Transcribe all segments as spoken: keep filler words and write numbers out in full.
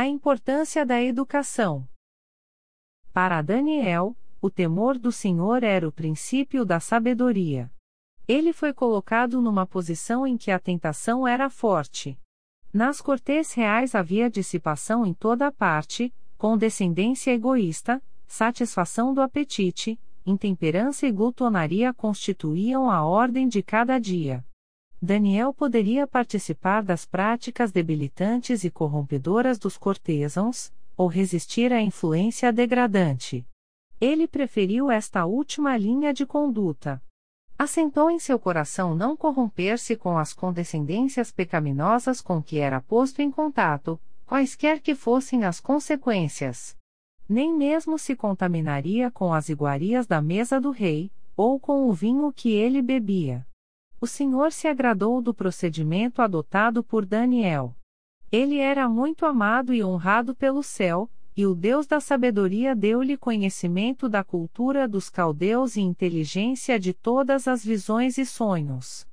A importância da educação. Para Daniel, o temor do Senhor era o princípio da sabedoria. Ele foi colocado numa posição em que a tentação era forte. Nas cortes reais havia dissipação em toda parte, condescendência egoísta, satisfação do apetite, intemperança e glutonaria constituíam a ordem de cada dia. Daniel poderia participar das práticas debilitantes e corrompedoras dos cortesãos, ou resistir à influência degradante. Ele preferiu esta última linha de conduta. Assentou em seu coração não corromper-se com as condescendências pecaminosas com que era posto em contato, quaisquer que fossem as consequências. Nem mesmo se contaminaria com as iguarias da mesa do rei, ou com o vinho que ele bebia. O Senhor se agradou do procedimento adotado por Daniel. Ele era muito amado e honrado pelo céu, e o Deus da sabedoria deu-lhe conhecimento da cultura dos caldeus e inteligência de todas as visões e sonhos.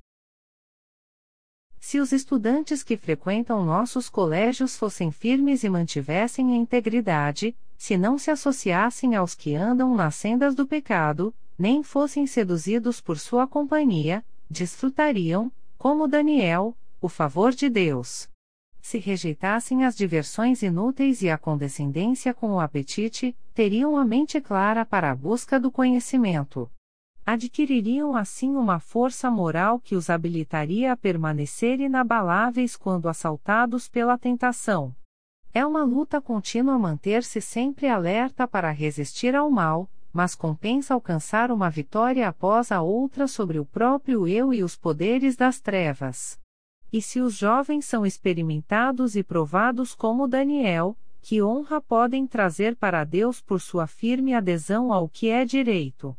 Se os estudantes que frequentam nossos colégios fossem firmes e mantivessem a integridade, se não se associassem aos que andam nas sendas do pecado, nem fossem seduzidos por sua companhia, desfrutariam, como Daniel, o favor de Deus. Se rejeitassem as diversões inúteis e a condescendência com o apetite, teriam a mente clara para a busca do conhecimento. Adquiririam assim uma força moral que os habilitaria a permanecer inabaláveis quando assaltados pela tentação. É uma luta contínua manter-se sempre alerta para resistir ao mal, mas compensa alcançar uma vitória após a outra sobre o próprio eu e os poderes das trevas. E se os jovens são experimentados e provados como Daniel, que honra podem trazer para Deus por sua firme adesão ao que é direito.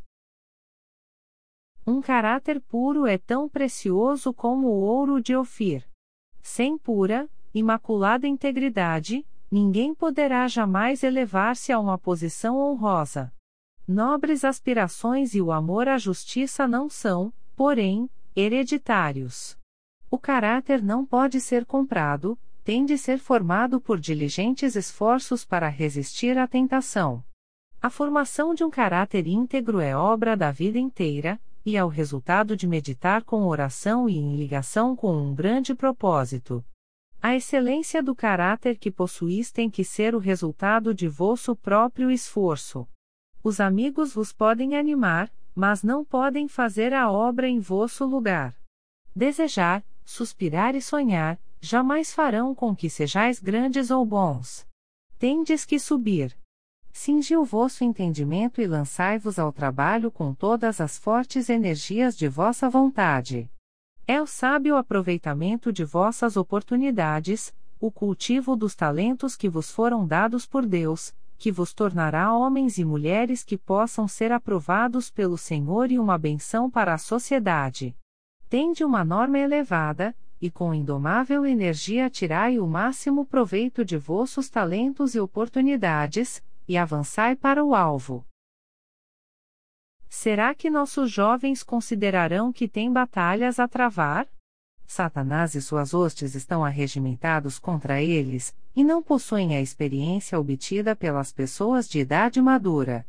Um caráter puro é tão precioso como o ouro de Ofir. Sem pura, imaculada integridade, ninguém poderá jamais elevar-se a uma posição honrosa. Nobres aspirações e o amor à justiça não são, porém, hereditários. O caráter não pode ser comprado, tem de ser formado por diligentes esforços para resistir à tentação. A formação de um caráter íntegro é obra da vida inteira, e é o resultado de meditar com oração e em ligação com um grande propósito. A excelência do caráter que possuís tem que ser o resultado de vosso próprio esforço. Os amigos vos podem animar, mas não podem fazer a obra em vosso lugar. Desejar, suspirar e sonhar, jamais farão com que sejais grandes ou bons. Tendes que subir. Cingi o vosso entendimento e lançai-vos ao trabalho com todas as fortes energias de vossa vontade. É o sábio aproveitamento de vossas oportunidades, o cultivo dos talentos que vos foram dados por Deus, que vos tornará homens e mulheres que possam ser aprovados pelo Senhor e uma bênção para a sociedade. Tende uma norma elevada, e com indomável energia tirai o máximo proveito de vossos talentos e oportunidades, e avançai para o alvo. Será que nossos jovens considerarão que têm batalhas a travar? Satanás e suas hostes estão arregimentados contra eles, e não possuem a experiência obtida pelas pessoas de idade madura.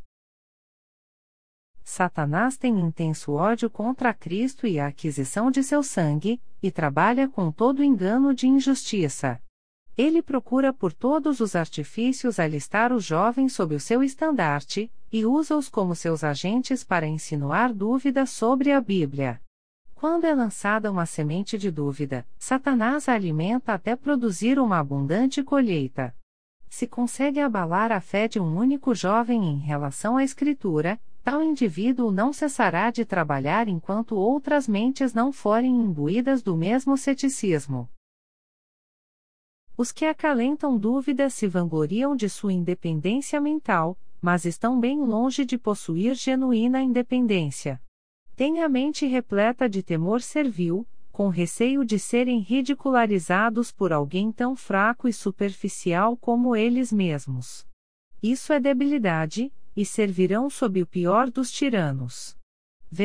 Satanás tem intenso ódio contra Cristo e a aquisição de seu sangue, e trabalha com todo engano de injustiça. Ele procura por todos os artifícios alistar os jovens sob o seu estandarte, e usa-os como seus agentes para insinuar dúvidas sobre a Bíblia. Quando é lançada uma semente de dúvida, Satanás a alimenta até produzir uma abundante colheita. Se consegue abalar a fé de um único jovem em relação à Escritura, tal indivíduo não cessará de trabalhar enquanto outras mentes não forem imbuídas do mesmo ceticismo. Os que acalentam dúvidas se vangloriam de sua independência mental, mas estão bem longe de possuir genuína independência. Têm a mente repleta de temor servil, com receio de serem ridicularizados por alguém tão fraco e superficial como eles mesmos. Isso é debilidade, e servirão sob o pior dos tiranos.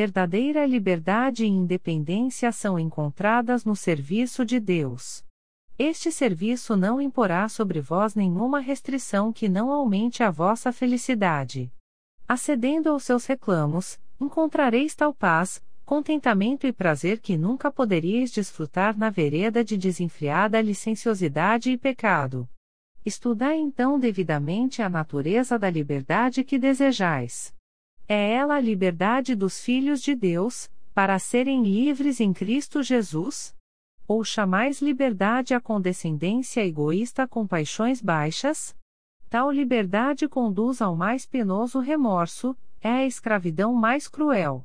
Verdadeira liberdade e independência são encontradas no serviço de Deus. Este serviço não imporá sobre vós nenhuma restrição que não aumente a vossa felicidade. Acedendo aos seus reclamos, encontrareis tal paz, contentamento e prazer que nunca poderíeis desfrutar na vereda de desenfreada licenciosidade e pecado. Estudai então devidamente a natureza da liberdade que desejais. É ela a liberdade dos filhos de Deus, para serem livres em Cristo Jesus? Ou chamais liberdade a condescendência egoísta com paixões baixas? Tal liberdade conduz ao mais penoso remorso, é a escravidão mais cruel.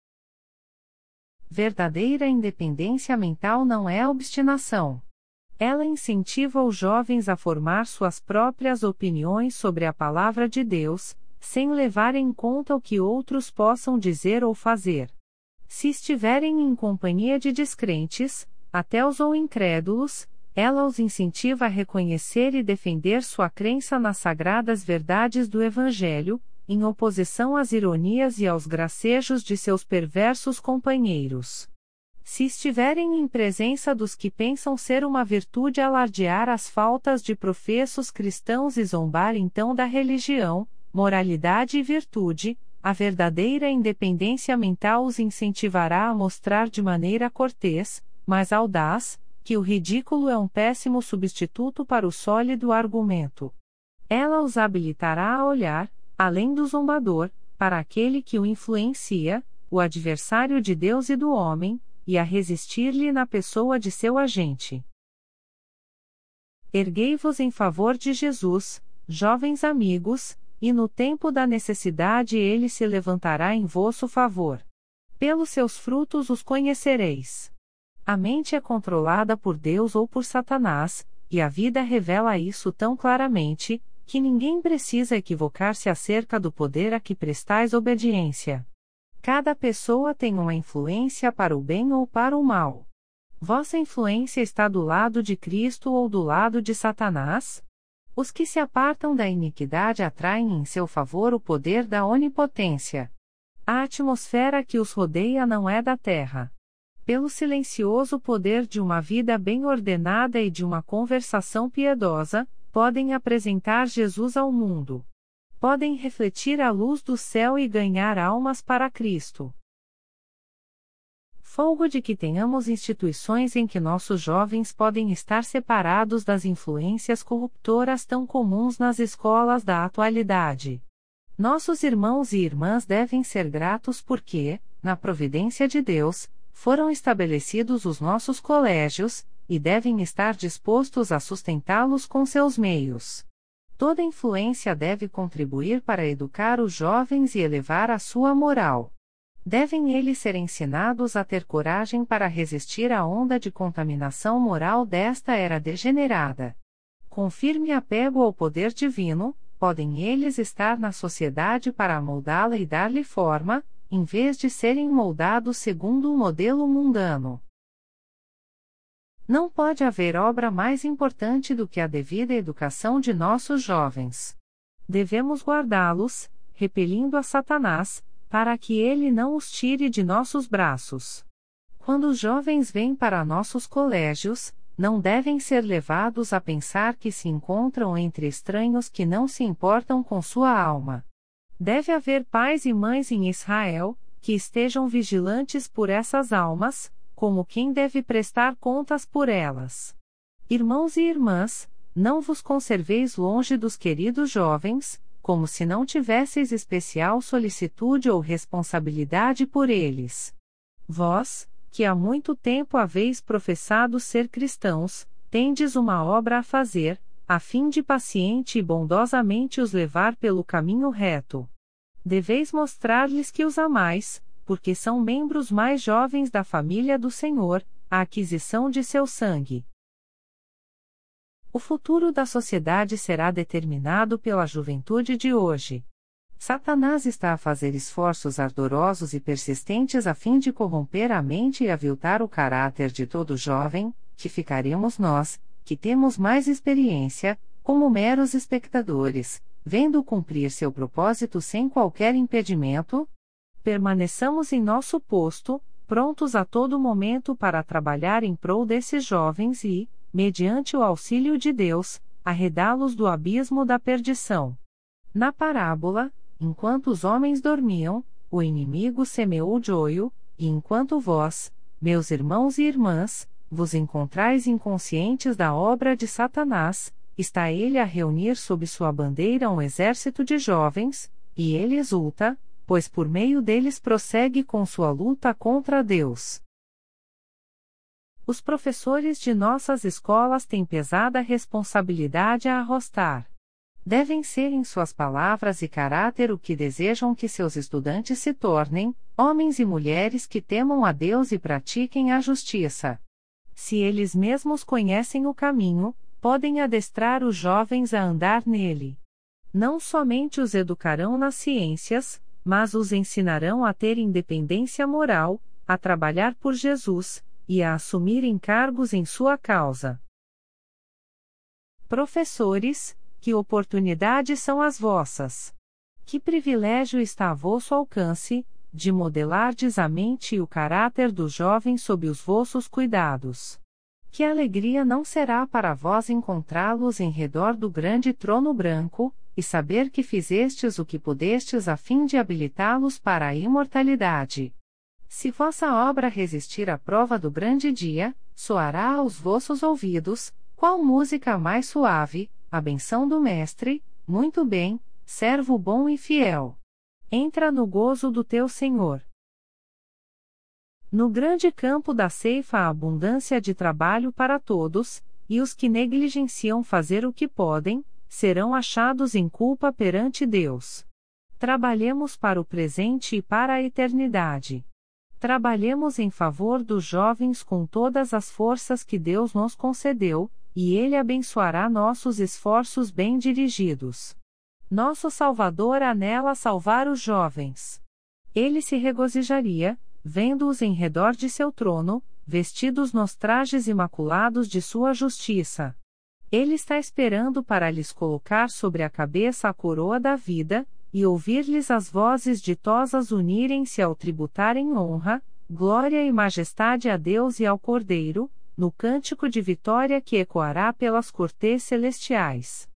Verdadeira independência mental não é obstinação. Ela incentiva os jovens a formar suas próprias opiniões sobre a palavra de Deus, sem levar em conta o que outros possam dizer ou fazer. Se estiverem em companhia de descrentes, ateus ou incrédulos, ela os incentiva a reconhecer e defender sua crença nas sagradas verdades do Evangelho, em oposição às ironias e aos gracejos de seus perversos companheiros. Se estiverem em presença dos que pensam ser uma virtude alardear as faltas de professos cristãos e zombar então da religião, moralidade e virtude, a verdadeira independência mental os incentivará a mostrar de maneira cortês, mas audaz, que o ridículo é um péssimo substituto para o sólido argumento. Ela os habilitará a olhar, além do zombador, para aquele que o influencia, o adversário de Deus e do homem, e a resistir-lhe na pessoa de seu agente. Erguei-vos em favor de Jesus, jovens amigos, e no tempo da necessidade ele se levantará em vosso favor. Pelos seus frutos os conhecereis. A mente é controlada por Deus ou por Satanás, e a vida revela isso tão claramente, que ninguém precisa equivocar-se acerca do poder a que prestais obediência. Cada pessoa tem uma influência para o bem ou para o mal. Vossa influência está do lado de Cristo ou do lado de Satanás? Os que se apartam da iniquidade atraem em seu favor o poder da onipotência. A atmosfera que os rodeia não é da terra. Pelo silencioso poder de uma vida bem ordenada e de uma conversação piedosa, podem apresentar Jesus ao mundo. Podem refletir a luz do céu e ganhar almas para Cristo. Folgo de que tenhamos instituições em que nossos jovens podem estar separados das influências corruptoras tão comuns nas escolas da atualidade. Nossos irmãos e irmãs devem ser gratos porque, na providência de Deus, foram estabelecidos os nossos colégios, e devem estar dispostos a sustentá-los com seus meios. Toda influência deve contribuir para educar os jovens e elevar a sua moral. Devem eles ser ensinados a ter coragem para resistir à onda de contaminação moral desta era degenerada. Com firme apego ao poder divino, podem eles estar na sociedade para moldá-la e dar-lhe forma, em vez de serem moldados segundo o modelo mundano. Não pode haver obra mais importante do que a devida educação de nossos jovens. Devemos guardá-los, repelindo a Satanás, para que ele não os tire de nossos braços. Quando os jovens vêm para nossos colégios, não devem ser levados a pensar que se encontram entre estranhos que não se importam com sua alma. Deve haver pais e mães em Israel, que estejam vigilantes por essas almas, como quem deve prestar contas por elas. Irmãos e irmãs, não vos conserveis longe dos queridos jovens, como se não tivesseis especial solicitude ou responsabilidade por eles. Vós, que há muito tempo haveis professado ser cristãos, tendes uma obra a fazer, a fim de paciente e bondosamente os levar pelo caminho reto. Deveis mostrar-lhes que os amais, porque são membros mais jovens da família do Senhor, a aquisição de seu sangue. O futuro da sociedade será determinado pela juventude de hoje. Satanás está a fazer esforços ardorosos e persistentes a fim de corromper a mente e aviltar o caráter de todo jovem, que ficaremos nós, que temos mais experiência, como meros espectadores, vendo cumprir seu propósito sem qualquer impedimento? Permaneçamos em nosso posto, prontos a todo momento para trabalhar em prol desses jovens e, mediante o auxílio de Deus, arredá-los do abismo da perdição. Na parábola, enquanto os homens dormiam, o inimigo semeou o joio, e enquanto vós, meus irmãos e irmãs, vos encontrais inconscientes da obra de Satanás, está ele a reunir sob sua bandeira um exército de jovens, e ele exulta, pois por meio deles prossegue com sua luta contra Deus. Os professores de nossas escolas têm pesada responsabilidade a arrostar. Devem ser em suas palavras e caráter o que desejam que seus estudantes se tornem, homens e mulheres que temam a Deus e pratiquem a justiça. Se eles mesmos conhecem o caminho, podem adestrar os jovens a andar nele. Não somente os educarão nas ciências, mas os ensinarão a ter independência moral, a trabalhar por Jesus, e a assumir encargos em sua causa. Professores, que oportunidades são as vossas! Que privilégio está a vosso alcance, de modelardes a mente e o caráter dos jovens sob os vossos cuidados. Que alegria não será para vós encontrá-los em redor do grande trono branco, e saber que fizestes o que pudestes a fim de habilitá-los para a imortalidade. Se vossa obra resistir à prova do grande dia, soará aos vossos ouvidos, qual música mais suave, a benção do Mestre, muito bem, servo bom e fiel. Entra no gozo do teu Senhor. No grande campo da ceifa há abundância de trabalho para todos, e os que negligenciam fazer o que podem, serão achados em culpa perante Deus. Trabalhemos para o presente e para a eternidade. Trabalhemos em favor dos jovens com todas as forças que Deus nos concedeu, e Ele abençoará nossos esforços bem dirigidos. Nosso Salvador anela salvar os jovens. Ele se regozijaria, vendo-os em redor de seu trono, vestidos nos trajes imaculados de sua justiça. Ele está esperando para lhes colocar sobre a cabeça a coroa da vida, e ouvir-lhes as vozes ditosas unirem-se ao tributarem honra, glória e majestade a Deus e ao Cordeiro, no cântico de vitória que ecoará pelas cortês celestiais.